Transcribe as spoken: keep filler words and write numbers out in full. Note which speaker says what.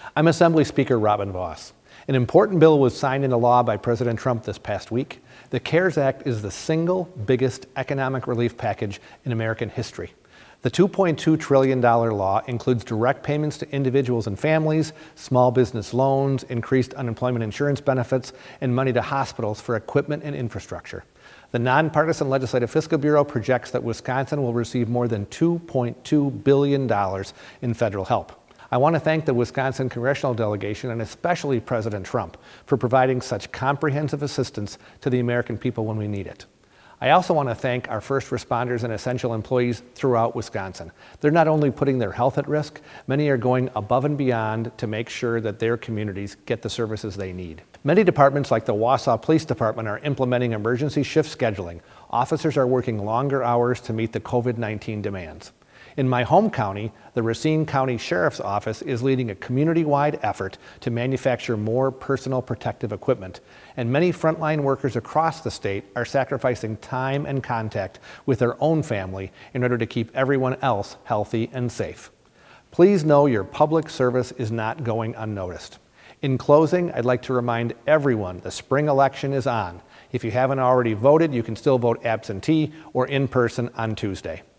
Speaker 1: I'm Assembly Speaker Robin Vos. An important bill was signed into law by President Trump this past week. The CARES Act is the single biggest economic relief package in American history. The two point two trillion dollar law includes direct payments to individuals and families, small business loans, increased unemployment insurance benefits, and money to hospitals for equipment and infrastructure. The Nonpartisan Legislative Fiscal Bureau projects that Wisconsin will receive more than two point two billion dollars in federal help. I want to thank the Wisconsin Congressional Delegation and especially President Trump for providing such comprehensive assistance to the American people when we need it. I also want to thank our first responders and essential employees throughout Wisconsin. They're not only putting their health at risk, many are going above and beyond to make sure that their communities get the services they need. Many departments like the Wausau Police Department are implementing emergency shift scheduling. Officers are working longer hours to meet the COVID nineteen demands. In my home county, the Racine County Sheriff's Office is leading a community-wide effort to manufacture more personal protective equipment, and many frontline workers across the state are sacrificing time and contact with their own family in order to keep everyone else healthy and safe. Please know your public service is not going unnoticed. In closing, I'd like to remind everyone the spring election is on. If you haven't already voted, you can still vote absentee or in person on Tuesday.